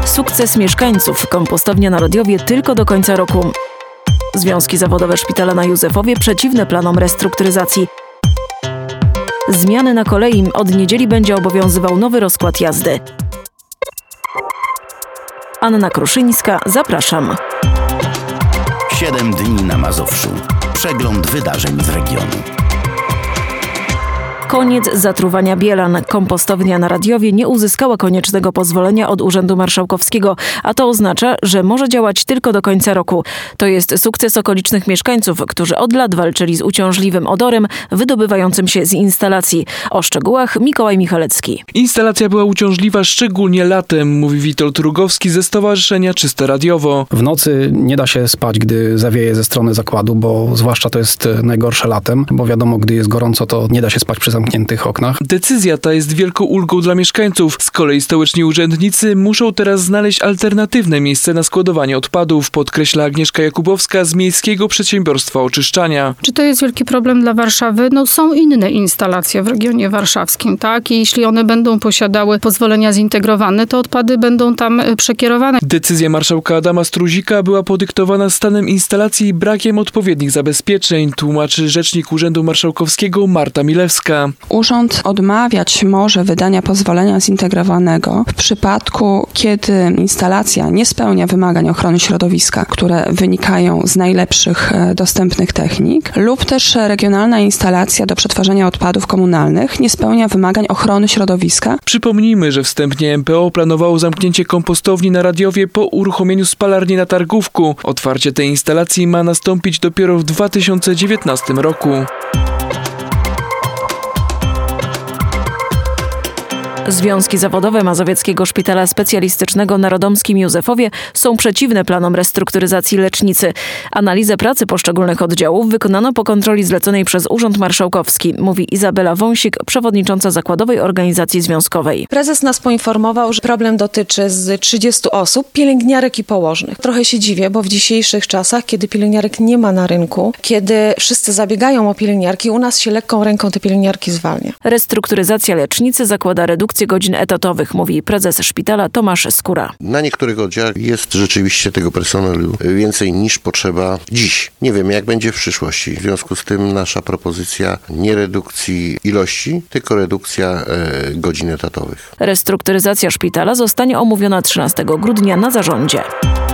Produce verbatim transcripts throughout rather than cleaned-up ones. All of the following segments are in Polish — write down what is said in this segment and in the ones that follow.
Sukces mieszkańców. Kompostownia na Radiowie tylko do końca roku. Związki zawodowe szpitala na Józefowie przeciwne planom restrukturyzacji. Zmiany na kolei. Od niedzieli będzie obowiązywał nowy rozkład jazdy. Anna Kruszyńska, zapraszam. Siedem dni na Mazowszu. Przegląd wydarzeń z regionu. Koniec zatruwania Bielan. Kompostownia na Radiowie nie uzyskała koniecznego pozwolenia od Urzędu Marszałkowskiego, a to oznacza, że może działać tylko do końca roku. To jest sukces okolicznych mieszkańców, którzy od lat walczyli z uciążliwym odorem wydobywającym się z instalacji. O szczegółach Mikołaj Michalecki. Instalacja była uciążliwa szczególnie latem, mówi Witold Rugowski ze Stowarzyszenia Czyste Radiowo. W nocy nie da się spać, gdy zawieje ze strony zakładu, bo zwłaszcza to jest najgorsze latem, bo wiadomo, gdy jest gorąco, to nie da się spać przy zamkniętych oknach. Decyzja ta jest wielką ulgą dla mieszkańców. Z kolei stołeczni urzędnicy muszą teraz znaleźć alternatywne miejsce na składowanie odpadów, podkreśla Agnieszka Jakubowska z Miejskiego Przedsiębiorstwa Oczyszczania. Czy to jest wielki problem dla Warszawy? No są inne instalacje w regionie warszawskim, tak? I jeśli one będą posiadały pozwolenia zintegrowane, to odpady będą tam przekierowane. Decyzja marszałka Adama Struzika była podyktowana stanem instalacji i brakiem odpowiednich zabezpieczeń, tłumaczy rzecznik Urzędu Marszałkowskiego Marta Milewska. Urząd odmawiać może wydania pozwolenia zintegrowanego w przypadku, kiedy instalacja nie spełnia wymagań ochrony środowiska, które wynikają z najlepszych dostępnych technik, lub też regionalna instalacja do przetwarzania odpadów komunalnych nie spełnia wymagań ochrony środowiska. Przypomnijmy, że wstępnie M P O planowało zamknięcie kompostowni na Radiowie po uruchomieniu spalarni na Targówku. Otwarcie tej instalacji ma nastąpić dopiero w dwa tysiące dziewiętnastym roku. Związki zawodowe Mazowieckiego Szpitala Specjalistycznego na Radomskim Józefowie są przeciwne planom restrukturyzacji lecznicy. Analizę pracy poszczególnych oddziałów wykonano po kontroli zleconej przez Urząd Marszałkowski, mówi Izabela Wąsik, przewodnicząca Zakładowej Organizacji Związkowej. Prezes nas poinformował, że problem dotyczy z trzydziestu osób, pielęgniarek i położnych. Trochę się dziwię, bo w dzisiejszych czasach, kiedy pielęgniarek nie ma na rynku, kiedy wszyscy zabiegają o pielęgniarki, u nas się lekką ręką te pielęgniarki zwalnia. Restrukturyzacja lecznicy zakłada redukcję godzin etatowych, mówi prezes szpitala Tomasz Skóra. Na niektórych oddziałach jest rzeczywiście tego personelu więcej niż potrzeba dziś. Nie wiemy, jak będzie w przyszłości. W związku z tym nasza propozycja nie redukcji ilości, tylko redukcja e, godzin etatowych. Restrukturyzacja szpitala zostanie omówiona trzynastego grudnia na zarządzie.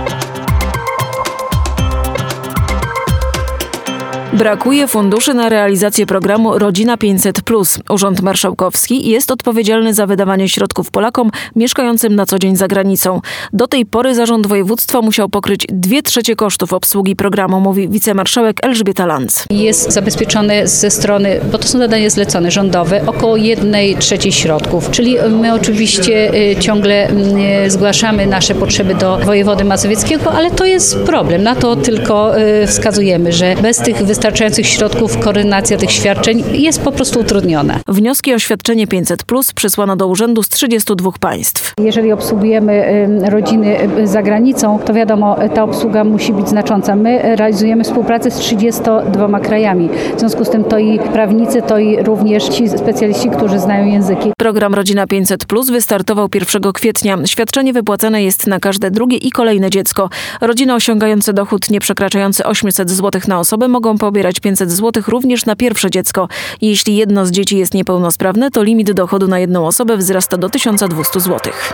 Brakuje funduszy na realizację programu Rodzina pięćset plus. Urząd Marszałkowski jest odpowiedzialny za wydawanie środków Polakom mieszkającym na co dzień za granicą. Do tej pory zarząd województwa musiał pokryć dwie trzecie kosztów obsługi programu, mówi wicemarszałek Elżbieta Lanc. Jest zabezpieczone ze strony, bo to są zadania zlecone rządowe, około jednej trzeciej środków. Czyli my oczywiście ciągle zgłaszamy nasze potrzeby do wojewody mazowieckiego, ale to jest problem. Na to tylko wskazujemy, że bez tych wystarczających środków koordynacja tych świadczeń jest po prostu utrudniona. Wnioski o świadczenie pięćset plus przysłano do urzędu z trzydziestu dwóch państw. Jeżeli obsługujemy rodziny za granicą, to wiadomo, ta obsługa musi być znacząca. My realizujemy współpracę z trzydziestoma dwoma krajami. W związku z tym to i prawnicy, to i również ci specjaliści, którzy znają języki. Program Rodzina pięćset plus wystartował pierwszego kwietnia. Świadczenie wypłacane jest na każde drugie i kolejne dziecko. Rodziny osiągające dochód nie przekraczający osiemset złotych na osobę mogą pobierać pięćset złotych również na pierwsze dziecko. Jeśli jedno z dzieci jest niepełnosprawne, to limit dochodu na jedną osobę wzrasta do tysiąc dwieście złotych.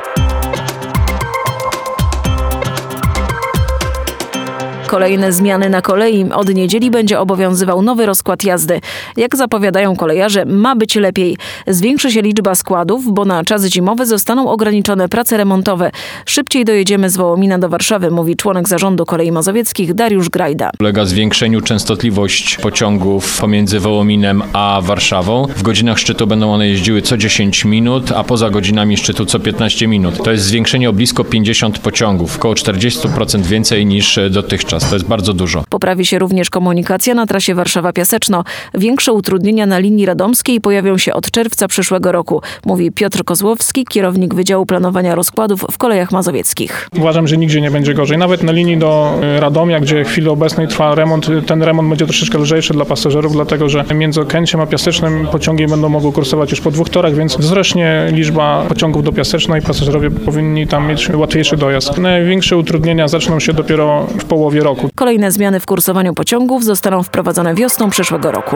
Kolejne zmiany na kolei. Od niedzieli będzie obowiązywał nowy rozkład jazdy. Jak zapowiadają kolejarze, ma być lepiej. Zwiększy się liczba składów, bo na czas zimowy zostaną ograniczone prace remontowe. Szybciej dojedziemy z Wołomina do Warszawy, mówi członek zarządu Kolei Mazowieckich Dariusz Grajda. Ulega zwiększeniu częstotliwość pociągów pomiędzy Wołominem a Warszawą. W godzinach szczytu będą one jeździły co dziesięć minut, a poza godzinami szczytu co piętnaście minut. To jest zwiększenie o blisko pięćdziesiąt pociągów, około czterdzieści procent więcej niż dotychczas. raz. To jest bardzo dużo. Poprawi się również komunikacja na trasie Warszawa-Piaseczno. Większe utrudnienia na linii radomskiej pojawią się od czerwca przyszłego roku, mówi Piotr Kozłowski, kierownik Wydziału Planowania Rozkładów w Kolejach Mazowieckich. Uważam, że nigdzie nie będzie gorzej. Nawet na linii do Radomia, gdzie w chwili obecnej trwa remont, ten remont będzie troszeczkę lżejszy dla pasażerów, dlatego że między Okęciem a Piasecznem pociągi będą mogły kursować już po dwóch torach, więc wzrośnie liczba pociągów do Piaseczna i pasażerowie powinni tam mieć łatwiejszy dojazd. Największe utrudnienia zaczną się dopiero w połowie roku. Kolejne zmiany w kursowaniu pociągów zostaną wprowadzone wiosną przyszłego roku.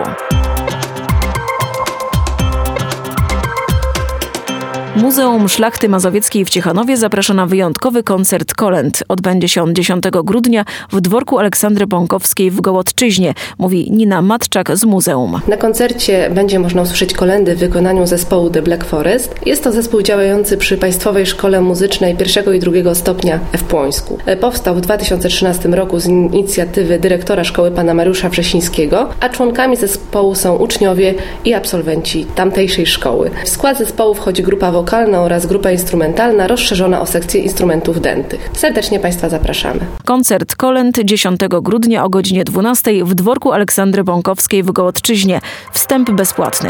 Muzeum Szlachty Mazowieckiej w Ciechanowie zaprasza na wyjątkowy koncert kolęd. Odbędzie się on dziesiątego grudnia w dworku Aleksandry Bąkowskiej w Gołodczyźnie, mówi Nina Matczak z muzeum. Na koncercie będzie można usłyszeć kolędy w wykonaniu zespołu The Black Forest. Jest to zespół działający przy Państwowej Szkole Muzycznej pierwszego i drugiego stopnia w Płońsku. Powstał w dwa tysiące trzynastym roku z inicjatywy dyrektora szkoły pana Mariusza Wrzesińskiego, a członkami zespołu są uczniowie i absolwenci tamtejszej szkoły. W skład zespołu wchodzi grupa wokalna oraz grupa instrumentalna rozszerzona o sekcję instrumentów dętych. Serdecznie Państwa zapraszamy. Koncert kolęd dziesiątego grudnia o godzinie dwunastej w dworku Aleksandry Bąkowskiej w Gołodczyźnie. Wstęp bezpłatny.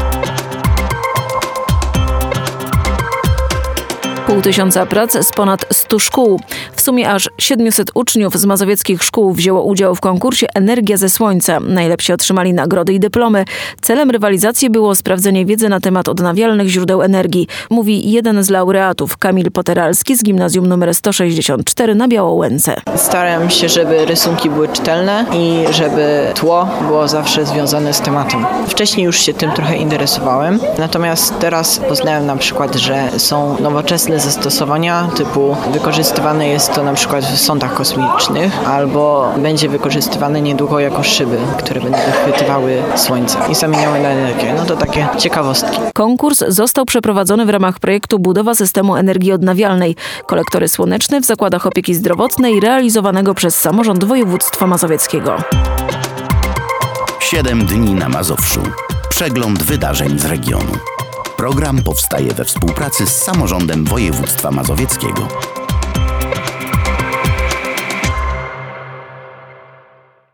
Pół tysiąca prac z ponad stu szkół. W sumie aż siedmiuset uczniów z mazowieckich szkół wzięło udział w konkursie Energia ze Słońca. Najlepsi otrzymali nagrody i dyplomy. Celem rywalizacji było sprawdzenie wiedzy na temat odnawialnych źródeł energii, mówi jeden z laureatów, Kamil Poteralski z gimnazjum nr sto sześćdziesiąt cztery na Białołęce. Staram się, żeby rysunki były czytelne i żeby tło było zawsze związane z tematem. Wcześniej już się tym trochę interesowałem, natomiast teraz poznałem na przykład, że są nowoczesne zastosowania typu wykorzystywane jest to na przykład w sondach kosmicznych albo będzie wykorzystywane niedługo jako szyby, które będą wychwytywały słońce i zamieniały na energię. No to takie ciekawostki. Konkurs został przeprowadzony w ramach projektu Budowa systemu energii odnawialnej. Kolektory słoneczne w zakładach opieki zdrowotnej realizowanego przez samorząd województwa mazowieckiego. Siedem dni na Mazowszu. Przegląd wydarzeń z regionu. Program powstaje we współpracy z samorządem województwa mazowieckiego.